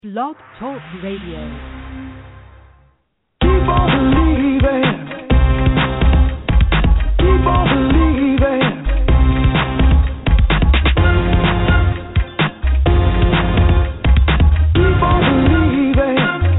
Blog Talk Radio. Keep on believing. Keep on believing. Keep on believing.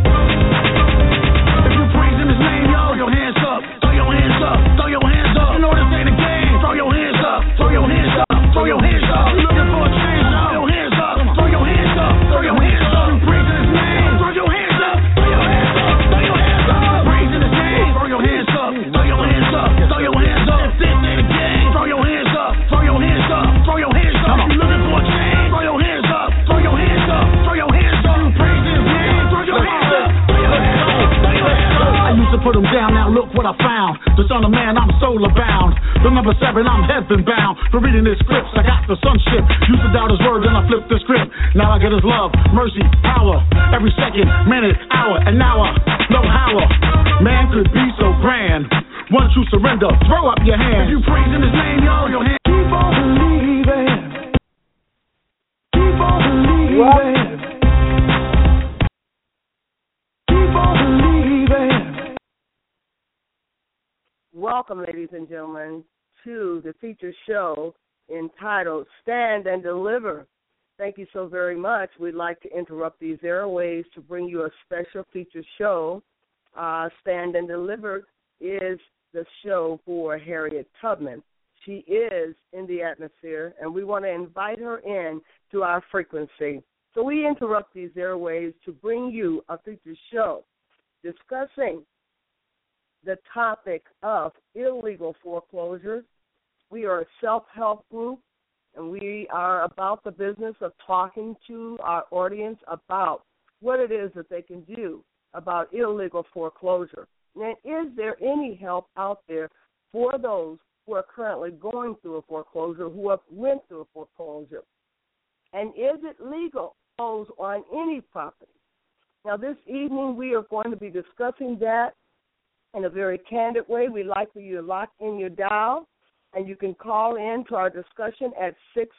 If you're praising His name, yo, your hands up. Throw your hands up. Throw your hands up. You know this ain't a game. Throw your hands up. Throw your hands up. Throw your hands up. You're looking for a change, yo. Throw your hands up. Throw your hands up. Throw your hands up. You're praising His name. Throw your hands up. Throw your hands up. Throw your hands up. Praising His name. Throw your hands up. Throw your hands up. Throw your hands up. If this ain't a game, throw your hands up. Throw your hands up. Throw your hands up. If you're looking for a change, throw your hands up. Throw your hands up. Throw your hands up. You're praising His name. Throw your hands up. Throw your hands up. Throw your hands up. I used to put them down. Now look what I found. The Son of Man, I'm soul bound. The number 7, I'm heaven bound. For reading His scripts, I got the sonship. Used to doubt His word, then I flipped the script. Now I get His love, mercy, power. Every second, minute, hour, and now I know how a man could be so grand. Once you surrender, throw up your hands. If you praising His name, yo, your hands. Keep on believing. Keep on believing. Keep on believing. Welcome, ladies and gentlemen, to the feature show entitled Stand and Deliver. Thank you so very much. We'd like to interrupt these airways to bring you a special feature show. Stand and Deliver is the show for Harriet Tubman. She is in the atmosphere, and we want to invite her in to our frequency. So we interrupt these airways to bring you a feature show discussing the topic of illegal foreclosures. We are a self-help group, and we are about the business of talking to our audience about what it is that they can do about illegal foreclosure. And is there any help out there for those who are currently going through a foreclosure, who have went through a foreclosure? And is it legal to foreclose on any property? Now, this evening we are going to be discussing that in a very candid way. We'd like for you to lock in your dial, and you can call in to our discussion at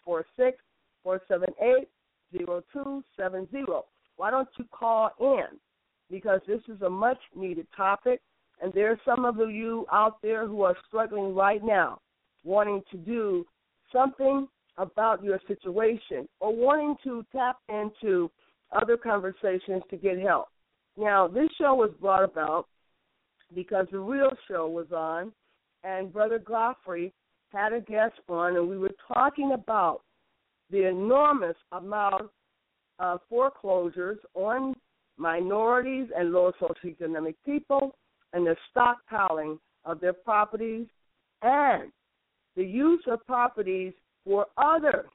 646-478-0270. Why don't you call in? Because this is a much-needed topic, and there are some of you out there who are struggling right now, wanting to do something about your situation or wanting to tap into other conversations to get help. Now, this show was brought about because the real show was on, and Brother Godfrey had a guest on, and we were talking about the enormous amount of foreclosures on minorities and lower socioeconomic people and the stockpiling of their properties and the use of properties for other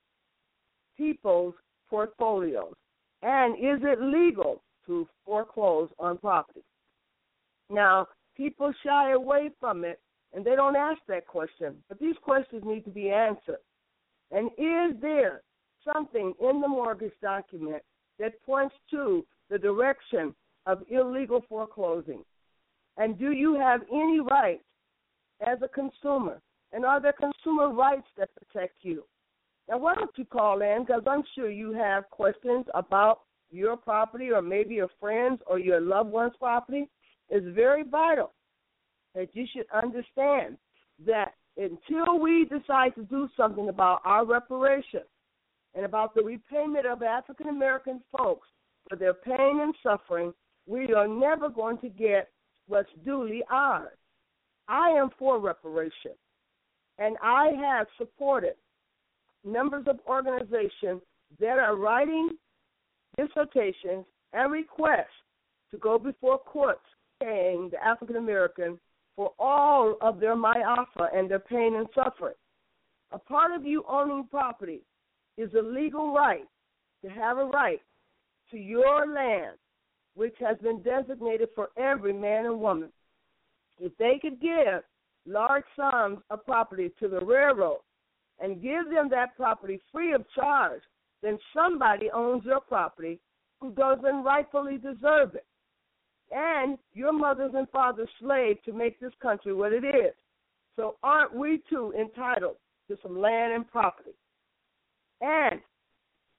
people's portfolios. And is it legal to foreclose on property? Now, people shy away from it, and they don't ask that question. But these questions need to be answered. And is there something in the mortgage document that points to the direction of illegal foreclosing? And do you have any rights as a consumer? And are there consumer rights that protect you? Now, why don't you call in, because I'm sure you have questions about your property or maybe your friends or your loved one's property. It's very vital that you should understand that until we decide to do something about our reparations and about the repayment of African-American folks for their pain and suffering, we are never going to get what's duly ours. I am for reparation, and I have supported members of organizations that are writing dissertations and requests to go before courts paying the African American for all of their myafa and their pain and suffering. A part of you owning property is a legal right to have a right to your land, which has been designated for every man and woman. If they could give large sums of property to the railroad and give them that property free of charge, then somebody owns your property who doesn't rightfully deserve it. And your mothers and fathers slaved to make this country what it is. So aren't we too entitled to some land and property? And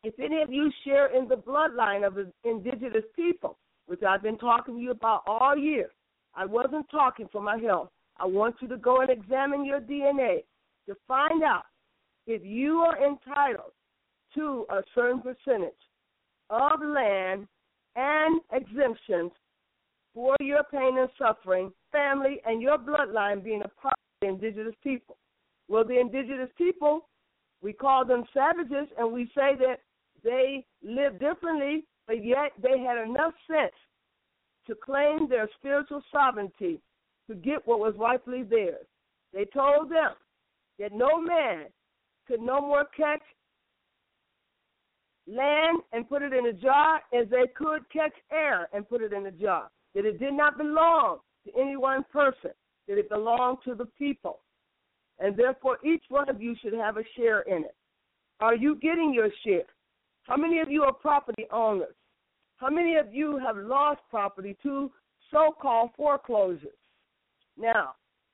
if any of you share in the bloodline of the indigenous people, which I've been talking to you about all year, I wasn't talking for my health. I want you to go and examine your DNA to find out if you are entitled to a certain percentage of land and exemptions for your pain and suffering, family, and your bloodline being a part of the indigenous people. Well, the indigenous people, we call them savages, and we say that they live differently, but yet they had enough sense to claim their spiritual sovereignty to get what was rightfully theirs. They told them that no man could no more catch land and put it in a jar as they could catch air and put it in a jar, that it did not belong to any one person, that it belonged to the people. And therefore, each one of you should have a share in it. Are you getting your share? How many of you are property owners? How many of you have lost property to so-called foreclosures? Now,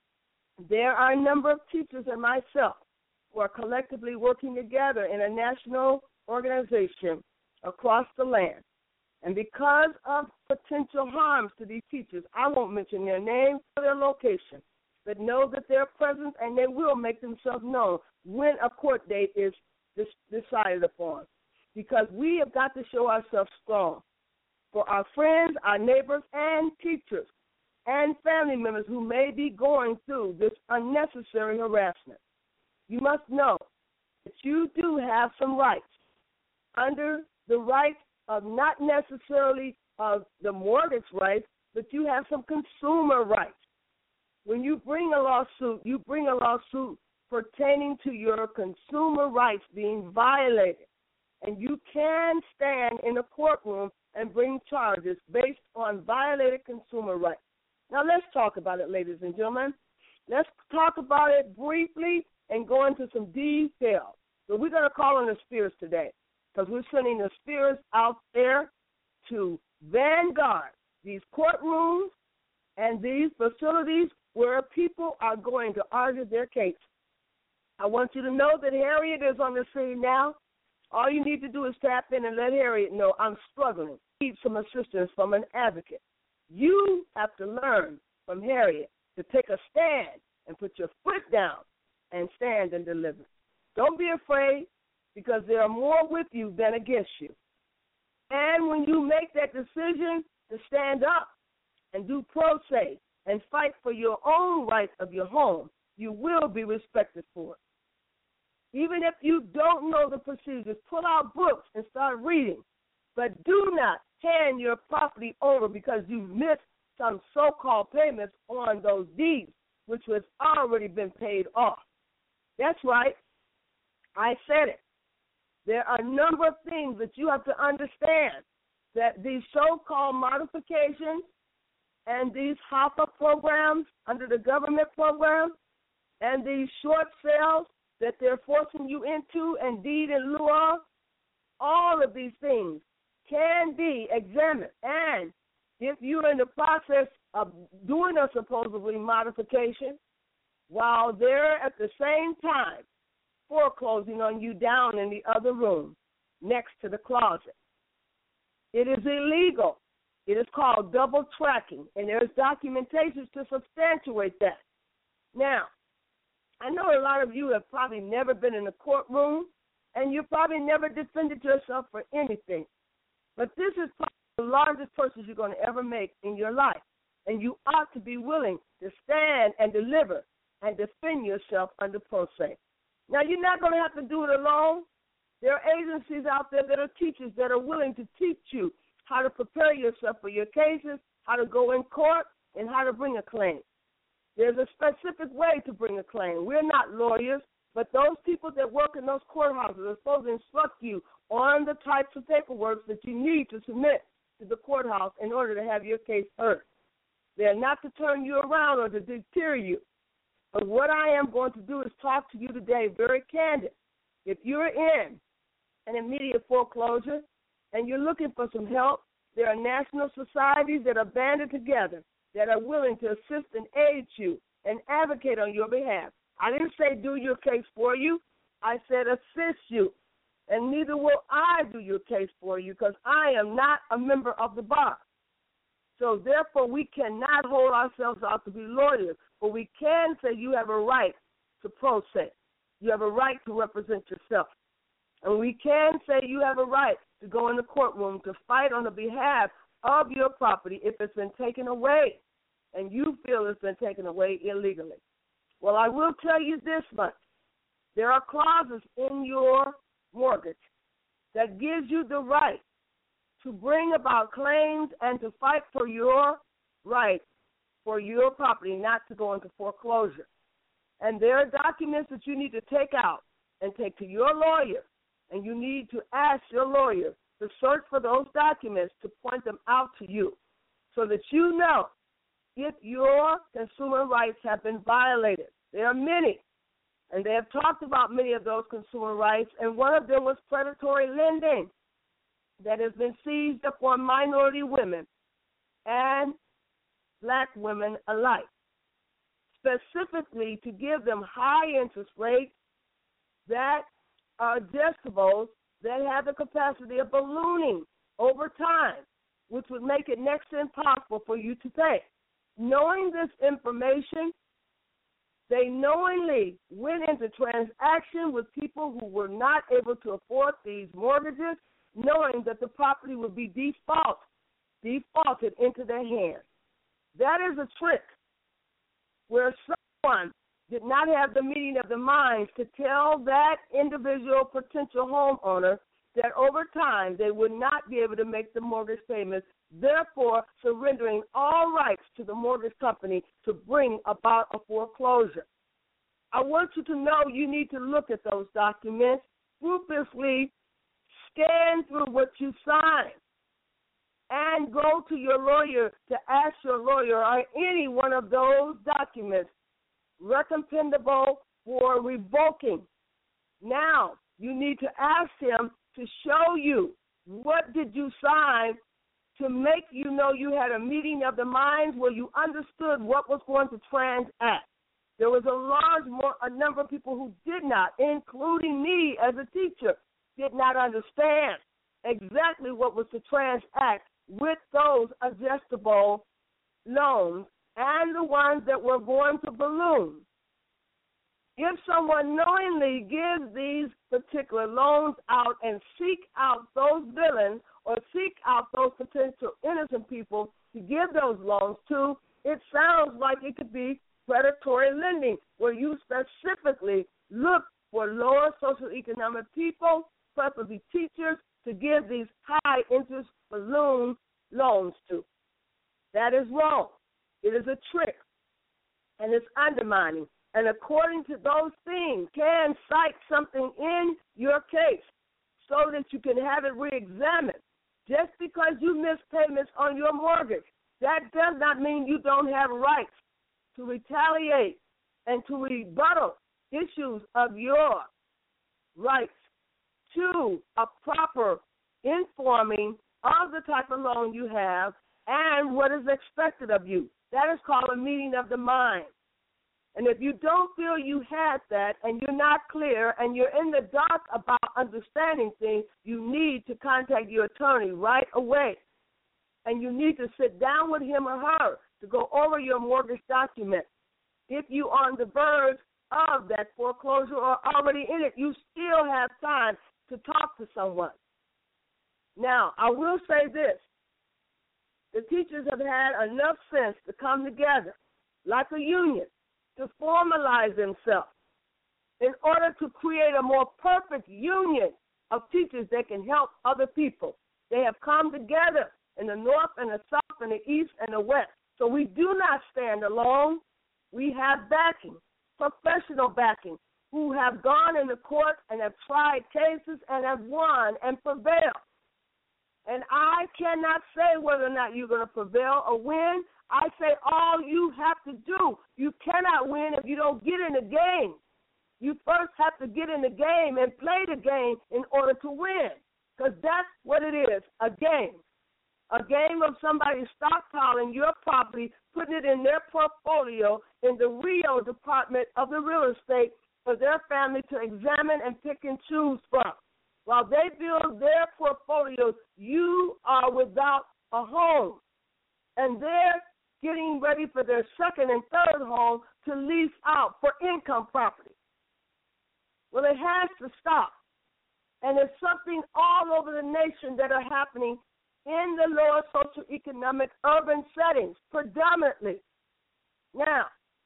there are a number of teachers and myself who are collectively working together in a national organization across the land. And because of potential harms to these teachers, I won't mention their name or their location, but know that they're present and they will make themselves known when a court date is decided upon. Because we have got to show ourselves strong for our friends, our neighbors, and teachers and family members who may be going through this unnecessary harassment. You must know that you do have some rights under the rights of not necessarily of the mortgage rights, but you have some consumer rights. When you bring a lawsuit, you bring a lawsuit pertaining to your consumer rights being violated. And you can stand in a courtroom and bring charges based on violated consumer rights. Now, let's talk about it, ladies and gentlemen. Let's talk about it briefly and go into some detail. So we're going to call on the spirits today because we're sending the spirits out there to vanguard these courtrooms and these facilities where people are going to argue their case. I want you to know that Harriet is on the scene now. All you need to do is tap in and let Harriet know I'm struggling. I need some assistance from an advocate. You have to learn from Harriet to take a stand and put your foot down and stand and deliver. Don't be afraid because there are more with you than against you. And when you make that decision to stand up and do pro se and fight for your own rights of your home, you will be respected for it. Even if you don't know the procedures, pull out books and start reading. But do not hand your property over because you missed some so-called payments on those deeds, which has already been paid off. That's right. I said it. There are a number of things that you have to understand, that these so-called modifications and these HOPA programs under the government program and these short sales that they're forcing you into and deed in lieu of, all of these things can be examined. And if you're in the process of doing a supposedly modification, while they're at the same time foreclosing on you down in the other room next to the closet, it is illegal. It is called double tracking, and there's documentation to substantiate that. Now, I know a lot of you have probably never been in a courtroom, and you probably never defended yourself for anything. But this is probably the largest purchase you're going to ever make in your life, and you ought to be willing to stand and deliver and defend yourself under pro se. Now, you're not going to have to do it alone. There are agencies out there that are teachers that are willing to teach you how to prepare yourself for your cases, how to go in court, and how to bring a claim. There's a specific way to bring a claim. We're not lawyers, but those people that work in those courthouses are supposed to instruct you on the types of paperwork that you need to submit to the courthouse in order to have your case heard. They're not to turn you around or to deter you. But what I am going to do is talk to you today very candid. If you're in an immediate foreclosure and you're looking for some help, there are national societies that are banded together that are willing to assist and aid you and advocate on your behalf. I didn't say do your case for you. I said assist you. and neither will I do your case for you because I am not a member of the bar. So therefore, we cannot hold ourselves out to be lawyers, but we can say you have a right to pro se. You have a right to represent yourself. And we can say you have a right to go in the courtroom to fight on the behalf of your property if it's been taken away and you feel it's been taken away illegally. Well, I will tell you this much. There are clauses in your mortgage that gives you the right to bring about claims and to fight for your right for your property, not to go into foreclosure. And there are documents that you need to take out and take to your lawyer, and you need to ask your lawyer to search for those documents to point them out to you so that you know if your consumer rights have been violated. There are many, and they have talked about many of those consumer rights, and one of them was predatory lending that has been seized upon minority women and black women alike, specifically to give them high interest rates that are adjustable, that have the capacity of ballooning over time, which would make it next to impossible for you to pay. Knowing this information, they knowingly went into transaction with people who were not able to afford these mortgages, knowing that the property would be defaulted into their hands. That is a trick where someone did not have the meeting of the minds to tell that individual potential homeowner that over time they would not be able to make the mortgage payments, therefore surrendering all rights to the mortgage company to bring about a foreclosure. I want you to know you need to look at those documents, ruthlessly scan through what you sign, and go to your lawyer to ask your lawyer, are any one of those documents recommendable for revoking? Now, you need to ask him to show you what did you sign to make you know you had a meeting of the minds where you understood what was going to transact. There was a number of people who did not, including me as a teacher, did not understand exactly what was to transact with those adjustable loans and the ones that were going to balloon. If someone knowingly gives these particular loans out and seek out those villains or seek out those potential innocent people to give those loans to, it sounds like it could be predatory lending, where you specifically look for lower socioeconomic people, preferably teachers, to give these high-interest balloon loans to. That is wrong. It is a trick, and it's undermining. And according to those things, can cite something in your case so that you can have it reexamined. Just because you miss payments on your mortgage, that does not mean you don't have rights to retaliate and to rebuttal issues of your rights to a proper informing of the type of loan you have and what is expected of you. That is called a meeting of the mind. And if you don't feel you had that and you're not clear and you're in the dark about understanding things, you need to contact your attorney right away. And you need to sit down with him or her to go over your mortgage document. If you're on the verge of that foreclosure or already in it, you still have time to talk to someone. Now, I will say this. The teachers have had enough sense to come together like a union to formalize themselves in order to create a more perfect union of teachers that can help other people. They have come together in the north and the south and the east and the west. So we do not stand alone. We have backing, professional backing, who have gone in the court and have tried cases and have won and prevailed. And I cannot say whether or not you're going to prevail or win. I say all you have to do. You cannot win if you don't get in the game. You first have to get in the game and play the game in order to win, because that's what it is, a game. A game of somebody stockpiling your property, putting it in their portfolio in the Rio department of the real estate for their family to examine and pick and choose from. While they build their portfolios, you are without a home. And they're getting ready for their second and third home to lease out for income property. Well, it has to stop. And it's something all over the nation that are happening in the lower socioeconomic urban settings, predominantly. Now,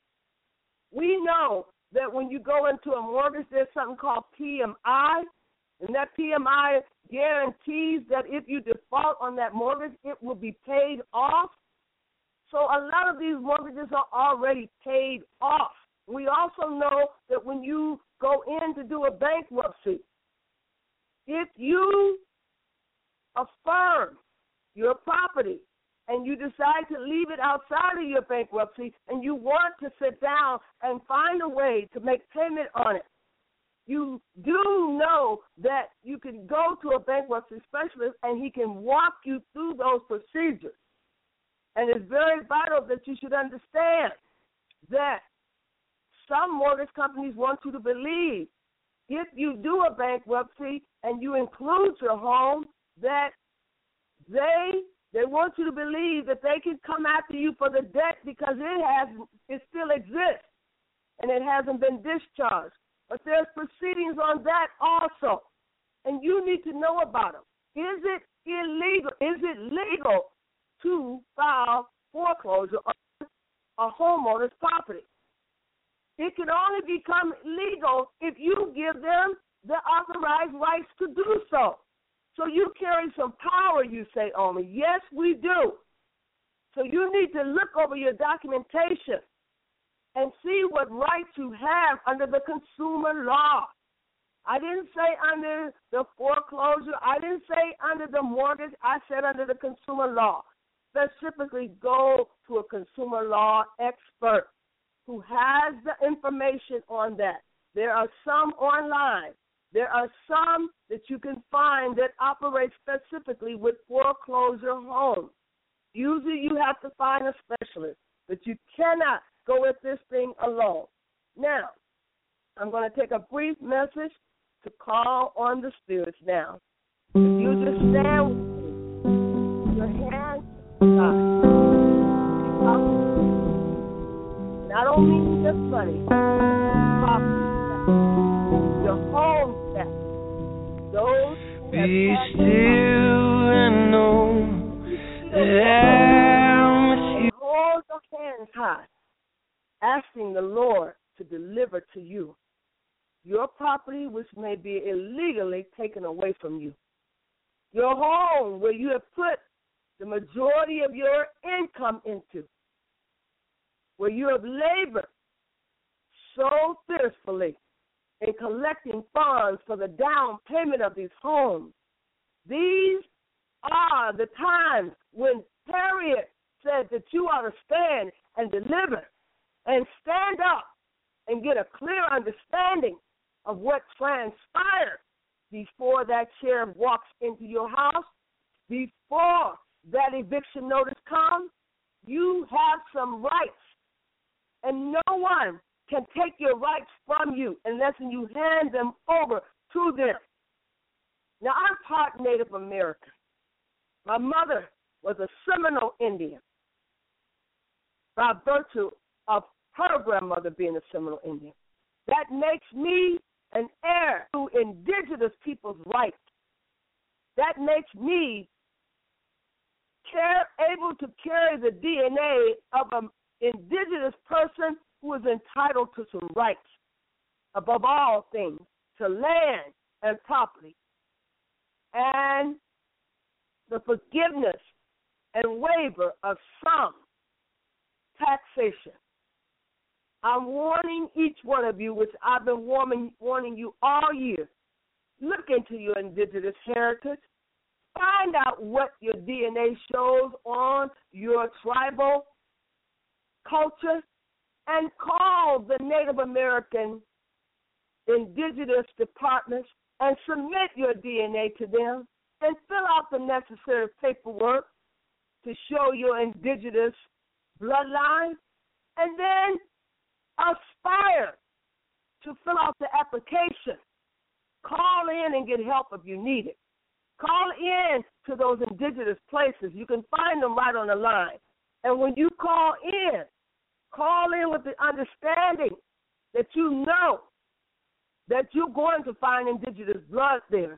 we know that when you go into a mortgage, there's something called PMI, and that PMI guarantees that if you default on that mortgage, it will be paid off. So a lot of these mortgages are already paid off. We also know that when you go in to do a bankruptcy, if you affirm your property and you decide to leave it outside of your bankruptcy and you want to sit down and find a way to make payment on it, you do know that you can go to a bankruptcy specialist and he can walk you through those procedures. And it's very vital that you should understand that some mortgage companies want you to believe if you do a bankruptcy and you include your home, that they want you to believe that they can come after you for the debt because it still exists and it hasn't been discharged. But there's proceedings on that also, and you need to know about them. Is it illegal? Is it legal to file foreclosure on a homeowner's property? It can only become legal if you give them the authorized rights to do so. So you carry some power, you say, Omi. Yes, we do. So you need to look over your documentation and see what rights you have under the consumer law. I didn't say under the foreclosure. I didn't say under the mortgage. I said under the consumer law. Specifically, go to a consumer law expert who has the information on that. There are some online. There are some that you can find that operate specifically with foreclosure homes. Usually you have to find a specialist, but you cannot go at this thing alone. Now, I'm going to take a brief message to call on the spirits now. If you just stand with your hands up. I don't mean just money. Your home back. Those be still and know that I'm with you. Hold your hands high, asking the Lord to deliver to you your property which may be illegally taken away from you. Your home where you have put the majority of your income into, where you have labored so fiercely in collecting funds for the down payment of these homes. These are the times when Harriet said that you ought to stand and deliver and stand up and get a clear understanding of what transpired before that sheriff walks into your house, before that eviction notice comes. You have some rights, and no one can take your rights from you unless you hand them over to them. Now, I'm part Native American. My mother was a Seminole Indian by virtue of her grandmother being a Seminole Indian. That makes me an heir to indigenous people's rights. That makes me able to carry the DNA of an indigenous person who is entitled to some rights, above all things, to land and property, and the forgiveness and waiver of some taxation. I'm warning each one of you, which I've been warning you all year. Look into your indigenous heritage. Find out what your DNA shows on your tribal culture, and call the Native American indigenous departments and submit your DNA to them and fill out the necessary paperwork to show your indigenous bloodline, and then aspire to fill out the application Call in and get help if you need it. Call in to those indigenous places. You can find them right on the line. And when you call in with the understanding that you know that you're going to find indigenous blood there,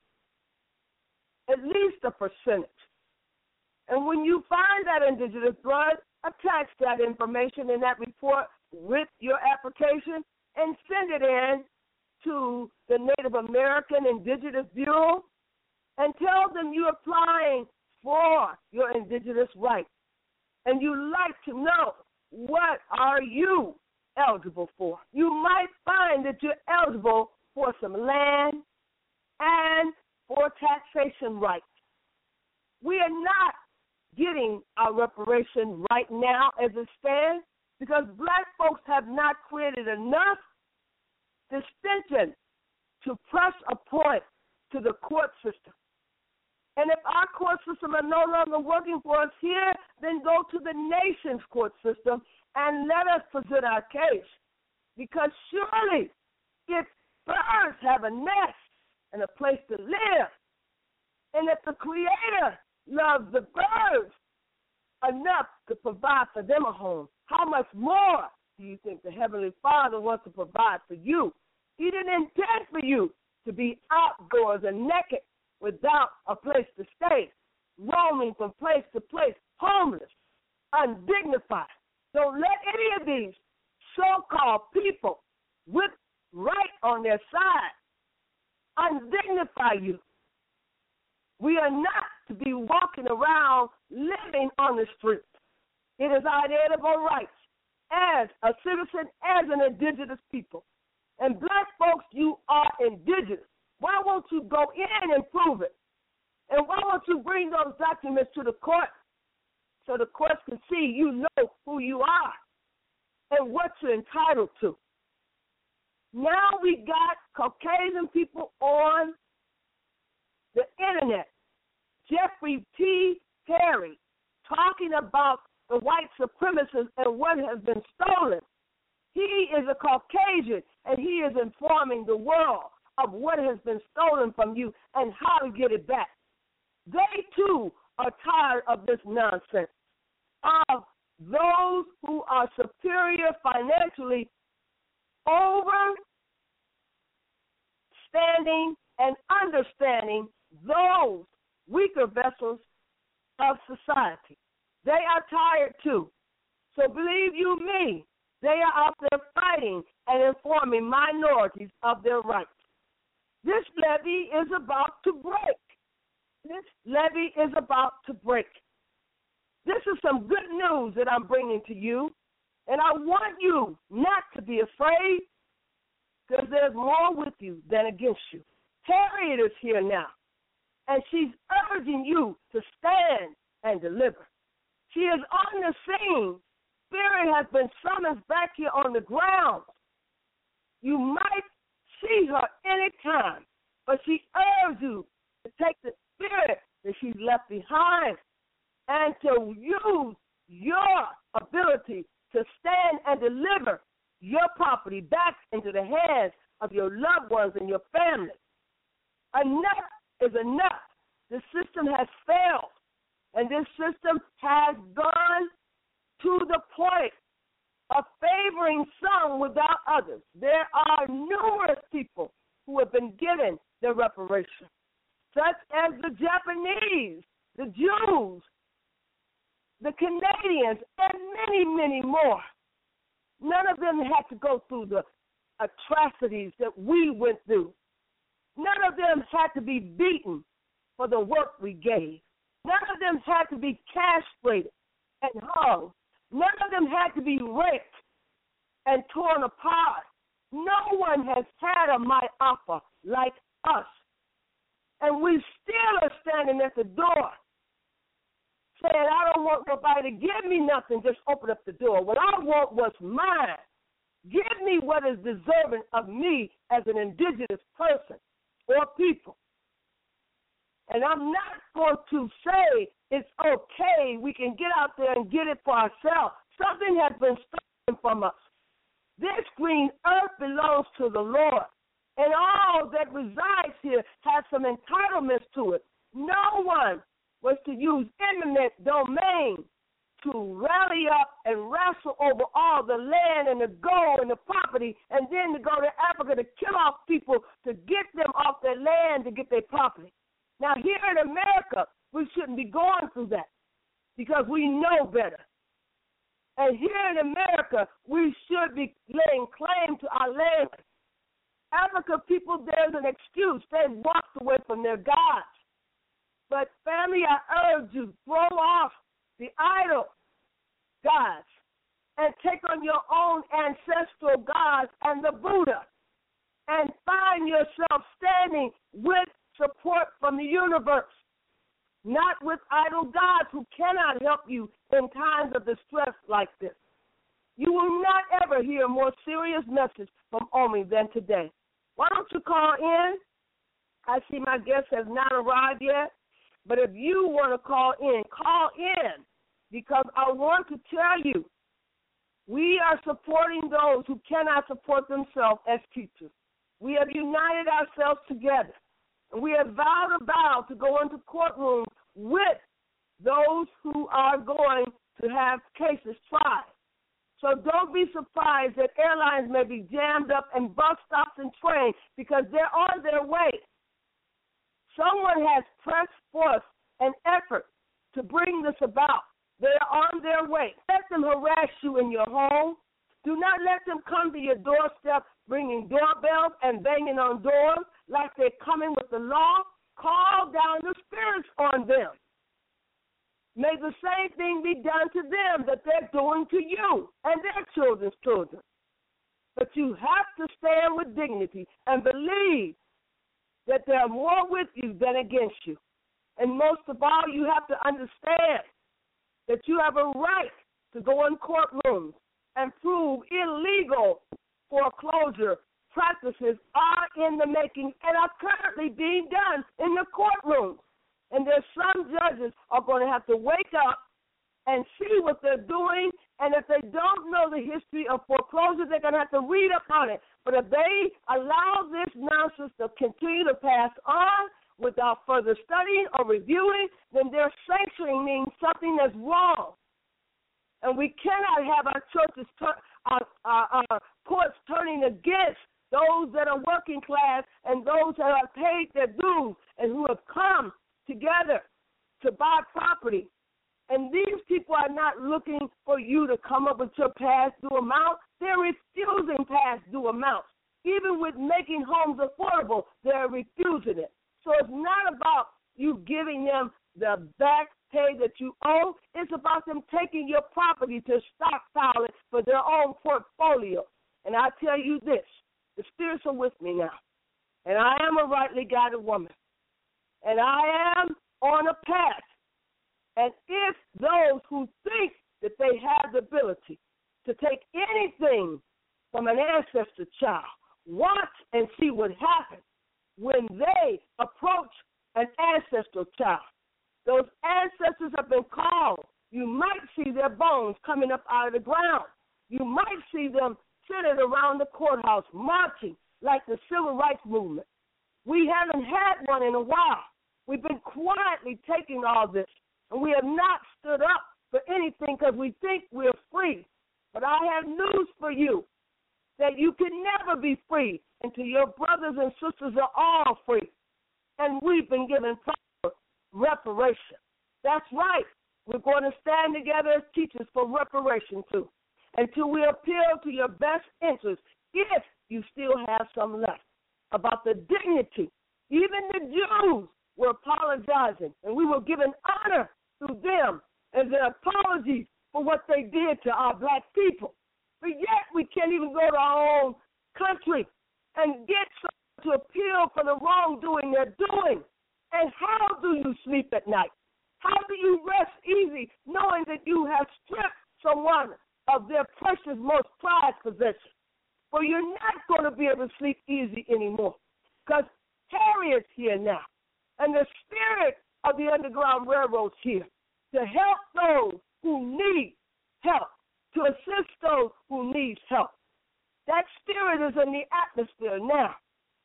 at least a percentage. And when you find that indigenous blood, attach that information in that report with your application and send it in to the Native American Indigenous Bureau and tell them you're applying for your indigenous rights. And you like to know, what are you eligible for? You might find that you're eligible for some land and for taxation rights. We are not getting our reparation right now as it stands because black folks have not created enough distinction to press a point to the court system. And if our court system are no longer working for us here, then go to the nation's court system and let us present our case. Because surely, if birds have a nest and a place to live, and if the Creator loves the birds enough to provide for them a home, how much more do you think the Heavenly Father wants to provide for you? He didn't intend for you to be outdoors and naked without a place to stay, roaming from place to place, homeless, undignified. Don't let any of these so-called people with right on their side undignify you. We are not to be walking around living on the streets. It is our inalienable rights as a citizen, as an indigenous people. And black folks, you are indigenous. Why won't you go in and prove it? And why won't you bring those documents to the court so the courts can see you know who you are and what you're entitled to? Now we got Caucasian people on the internet. Jeffrey T. Perry talking about the white supremacists and what has been stolen. He is a Caucasian, and he is informing the world of what has been stolen from you and how to get it back. They, too, are tired of this nonsense, of those who are superior financially overstanding and understanding those weaker vessels of society. They are tired, too. So believe you me, they are out there fighting and informing minorities of their rights. This levee is about to break. This levee is about to break. This is some good news that I'm bringing to you, and I want you not to be afraid because there's more with you than against you. Harriet is here now, and she's urging you to stand and deliver. She is on the scene. Spirit has been summoned back here on the ground. You might see her any time, but she urges you to take the spirit that she's left behind and to use your ability to stand and deliver your property back into the hands of your loved ones and your family. Enough is enough. The system has failed, and this system has gone to the point of favoring some without others. There are numerous people who have been given their reparation, such as the Japanese, the Jews, the Canadians, and many, many more. None of them had to go through the atrocities that we went through. None of them had to be beaten for the work we gave. None of them had to be castrated and hung. None of them had to be raped and torn apart. No one has had a Ma'afa like us. And we still are standing at the door saying, I don't want nobody to give me nothing, just open up the door. What I want was mine. Give me what is deserving of me as an indigenous person or people. And I'm not going to say it's okay, we can get out there and get it for ourselves. Something has been stolen from us. This green earth belongs to the Lord. and all that resides here has some entitlements to it. No one was to use eminent domain to rally up and wrestle over all the land and the gold and the property, and then to go to Africa to kill off people to get them off their land to get their property. Now, here in America, we shouldn't be going through that because we know better. And here in America, we should be laying claim to our land. Africa people, there's an excuse. They walked away from their gods. But family, I urge you, throw off the idol gods and take on your own ancestral gods and the Buddha and find yourself standing with support from the universe, not with idol gods who cannot help you in times of distress like this. You will not ever hear a more serious message from Omi than today. Why don't you call in? I see my guest has not arrived yet, but if you want to call in because I want to tell you we are supporting those who cannot support themselves as teachers. We have united ourselves together, and we have vowed a vow to go into courtrooms with those who are going to have cases tried. So don't be surprised that airlines may be jammed up and bus stops and trains because they're on their way. Someone has pressed forth an effort to bring this about. They're on their way. Let them harass you in your home. Do not let them come to your doorstep ringing doorbells and banging on doors like they're coming with the law. Call down the spirits on them. May the same thing be done to them that they're doing to you and their children's children. But you have to stand with dignity and believe that there are more with you than against you. And most of all, you have to understand that you have a right to go in courtrooms and prove illegal foreclosure practices are in the making and are currently being done in the courtrooms. And there's some judges are going to have to wake up and see what they're doing, and if they don't know the history of foreclosure, they're going to have to read up on it. But if they allow this nonsense to continue to pass on without further studying or reviewing, then they're sanctioning something that's wrong. And we cannot have our churches, our courts turning against those that are working class and those that have paid their dues and who have come together to buy property. And these people are not looking for you to come up with your past due amount. They're refusing past due amounts. Even with making homes affordable, they're refusing it. So it's not about you giving them the back pay that you owe. It's about them taking your property to stockpile it for their own portfolio. And I tell you this, the spirits are with me now. And I am a rightly guided woman. And I am on a path. And if those who think that they have the ability to take anything from an ancestor child, watch and see what happens when they approach an ancestral child. Those ancestors have been called. You might see their bones coming up out of the ground. You might see them sitting around the courthouse marching like the civil rights movement. We haven't had one in a while. We've been quietly taking all this, and we have not stood up for anything because we think we're free. But I have news for you, that you can never be free until your brothers and sisters are all free. And we've been given proper reparation. That's right. We're going to stand together as teachers for reparation too, until we appeal to your best interests, if you still have some left, about the dignity. Even the Jews were apologizing, and we were given honor through them as an apology for what they did to our black people. But yet we can't even go to our own country and get someone to appeal for the wrongdoing they're doing. And how do you sleep at night? How do you rest easy knowing that you have stripped someone of their precious, most prized possession? For you're not going to be able to sleep easy anymore, because Harriet's here now, and the spirit of the Underground Railroad's here to help those who need help, to assist those who need help. That spirit is in the atmosphere now.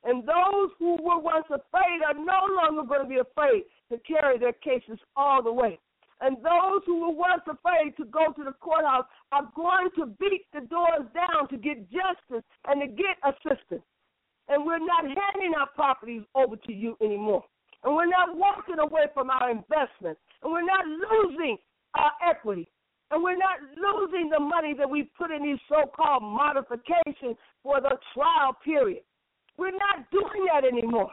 And those who were once afraid are no longer going to be afraid to carry their cases all the way. And those who were once afraid to go to the courthouse are going to beat the doors down to get justice and to get assistance. And we're not handing our properties over to you anymore. And we're not walking away from our investments. And we're not losing our equity. And we're not losing the money that we put in these so-called modifications for the trial period. We're not doing that anymore.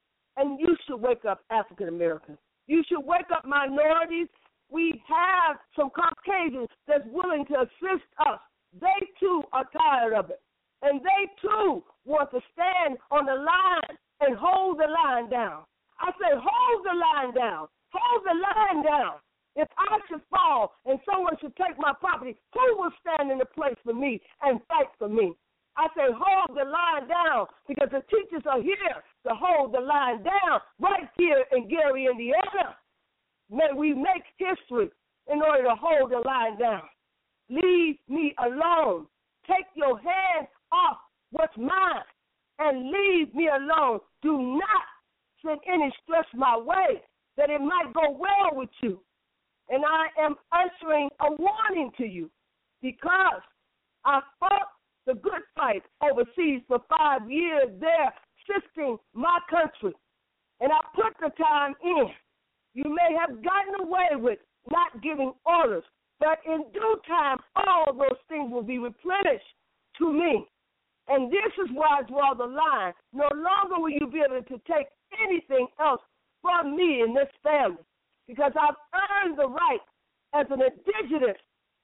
And you should wake up, African Americans. You should wake up, minorities. We have some Caucasians that's willing to assist us. They, too, are tired of it. And they, too, want to stand on the line and hold the line down. I say, hold the line down. Hold the line down. If I should fall and someone should take my property, who will stand in the place for me and fight for me? I say, hold the line down, because the teachers are here to hold the line down right here in Gary, Indiana. May we make history in order to hold the line down. Leave me alone. Take your hands off what's mine and leave me alone. Do not send any stress my way that it might go well with you. And I am ushering a warning to you, because I fought the good fight overseas for 5 years there, assisting my country. And I put the time in. You may have gotten away with not giving orders, but in due time, all those things will be replenished to me. And this is where I draw the line. No longer will you be able to take anything else from me in this family, because I've earned the right as an indigenous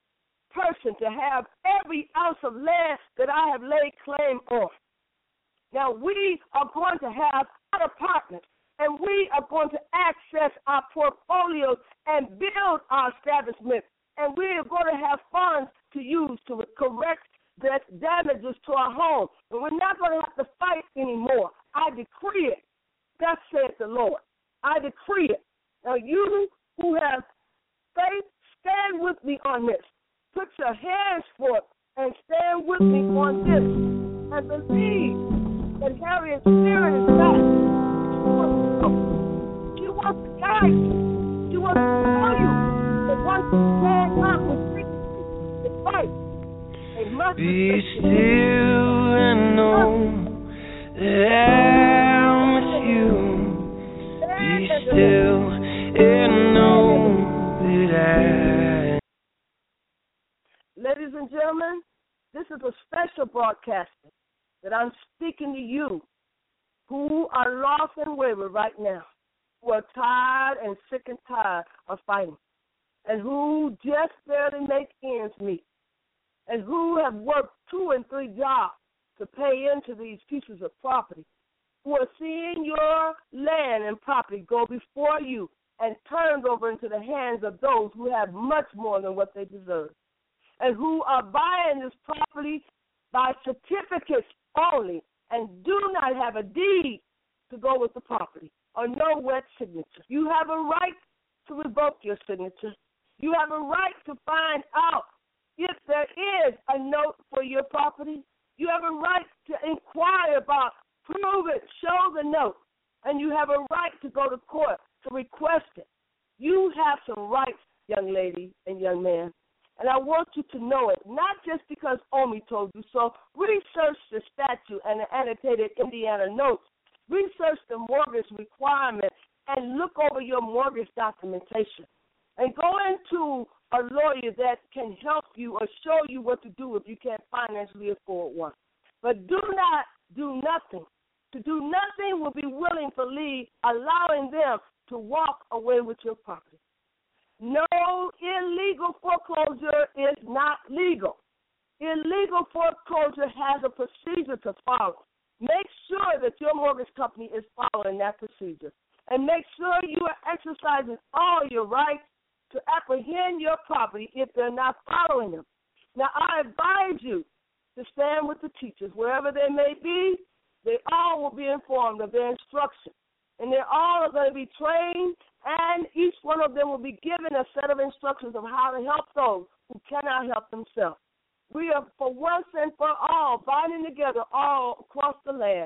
person to have every ounce of land that I have laid claim on. Now, we are going to have other partners, and we are going to access our portfolios and build our establishment, and we are going to have funds to use to correct the damages to our home. And we're not going to have to fight anymore. I decree it. Thus saith the Lord. I decree it. Now, you who have faith, stand with me on this. Put your hands forth and stand with me on this. And believe that Harriet's spirit is back. She wants to guide you. She wants to tell you that once you stand up with victory, it's fight. Be still and know that I'm with you. Be still and know that I. Ladies and gentlemen, this is a special broadcasting that I'm speaking to you who are lost and wayward right now, who are tired and sick and tired of fighting, and who just barely make ends meet, and who have worked 2 and 3 jobs to pay into these pieces of property, who are seeing your land and property go before you and turned over into the hands of those who have much more than what they deserve, and who are buying this property by certificates only and do not have a deed to go with the property or no wet signature. You have a right to revoke your signature. You have a right to find out if there is a note for your property. You have a right to inquire about, prove it, show the note, and you have a right to go to court to request it. You have some rights, young lady and young man, and I want you to know it, not just because Omi told you so. Research the statute and the annotated Indiana notes. Research the mortgage requirement and look over your mortgage documentation. And go into a lawyer that can help you or show you what to do if you can't financially afford one. But do not do nothing. To do nothing will be willingly allowing them to walk away with your property. No illegal foreclosure is not legal. Illegal foreclosure has a procedure to follow. Make sure that your mortgage company is following that procedure. And make sure you are exercising all your rights to apprehend your property if they're not following them. Now, I advise you to stand with the teachers, wherever they may be. They all will be informed of their instruction. And they all are going to be trained, and each one of them will be given a set of instructions of how to help those who cannot help themselves. We are, for once and for all, binding together all across the land,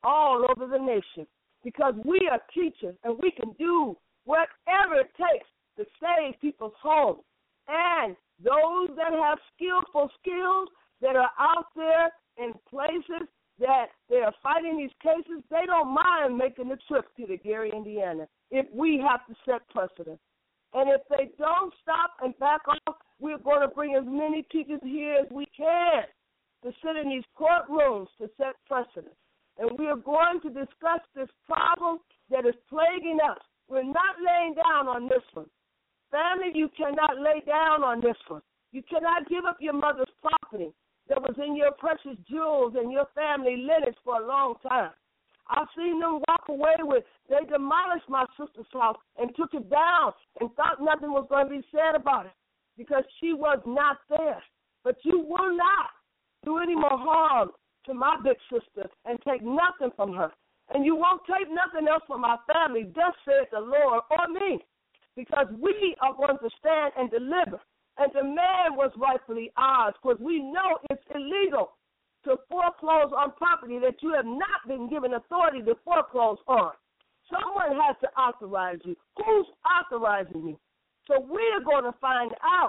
all over the nation, because we are teachers and we can do whatever it takes to save people's homes. And those that have skillful skills that are out there in places that they are fighting these cases, they don't mind making the trip to the Gary, Indiana, if we have to set precedent. And if they don't stop and back off, we're going to bring as many teachers here as we can to sit in these courtrooms to set precedent. And we are going to discuss this problem that is plaguing us. We're not laying down on this one. Family, you cannot lay down on this one. You cannot give up your mother's property that was in your precious jewels and your family lineage for a long time. I've seen them walk away with, they demolished my sister's house and took it down and thought nothing was going to be said about it because she was not there. But you will not do any more harm to my big sister and take nothing from her. And you won't take nothing else from my family, thus saith the Lord, or me, because we are going to stand and deliver and demand what's rightfully ours, because we know it's illegal to foreclose on property that you have not been given authority to foreclose on. Someone has to authorize you. Who's authorizing you? So we're going to find out.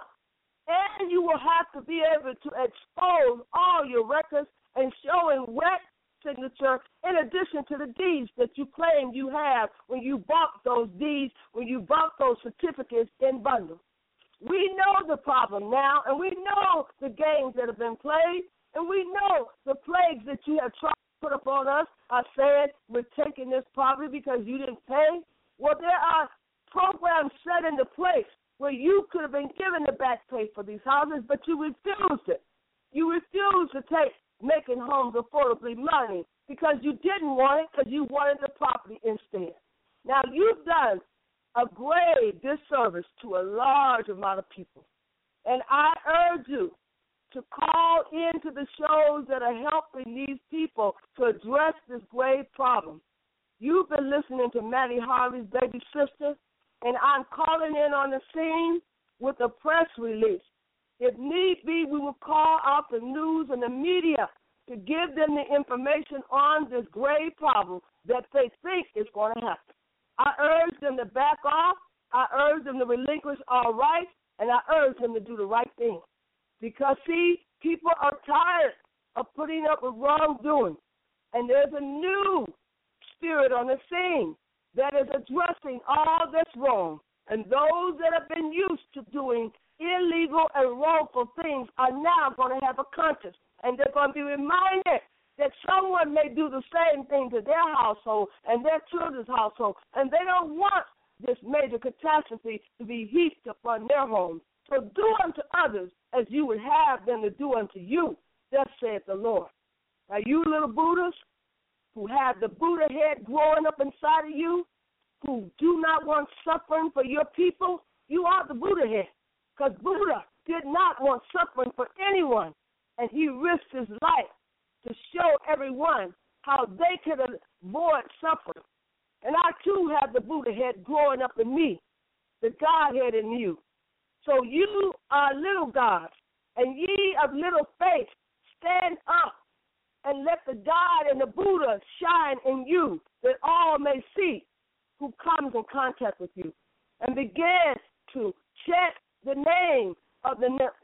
And you will have to be able to expose all your records and showing wet signature in addition to the deeds that you claim you have when you bought those deeds, when you bought those certificates in bundles. We know the problem now, and we know the games that have been played, and we know the plagues that you have tried to put upon us are saying we're taking this property because you didn't pay. Well, there are programs set into place where you could have been given the back pay for these houses, but you refused it. You refused to take making homes affordably money because you didn't want it, because you wanted the property instead. Now, you've done a grave disservice to a large amount of people, and I urge you to call into the shows that are helping these people to address this grave problem. You've been listening to Maddie Harvey's Baby Sister, and I'm calling in on the scene with a press release. If need be, we will call out the news and the media to give them the information on this grave problem that they think is going to happen. I urge them to back off. I urge them to relinquish all rights, and I urge them to do the right thing. Because, see, people are tired of putting up with wrongdoing, and there's a new spirit on the scene that is addressing all that's wrong. And those that have been used to doing illegal and wrongful things are now going to have a conscience, and they're going to be reminded that someone may do the same thing to their household and their children's household, and they don't want this major catastrophe to be heaped upon their homes. So do unto others as you would have them to do unto you, thus saith the Lord. Now, you little Buddhas who have the Buddha head growing up inside of you, who do not want suffering for your people, you are the Buddha head, because Buddha did not want suffering for anyone, and he risked his life to show everyone how they could avoid suffering. And I, too, have the Buddha head growing up in me, the Godhead in you. So you are little gods, and ye of little faith, stand up and let the God and the Buddha shine in you, that all may see who comes in contact with you, and begin to chant the name of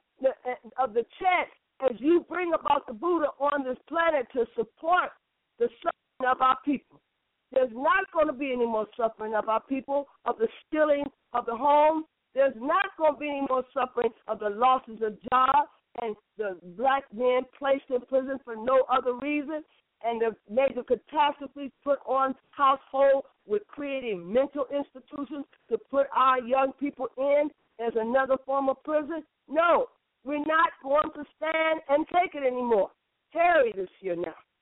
the chant as you bring about the Buddha on this planet to support the suffering of our people. There's not going to be any more suffering of our people, of the stealing of the home. There's not going to be any more suffering of the losses of jobs and the black men placed in prison for no other reason, and the major catastrophes put on households with creating mental institutions to put our young people in as another form of prison. No, we're not going to stand and take it anymore. Harry this year now.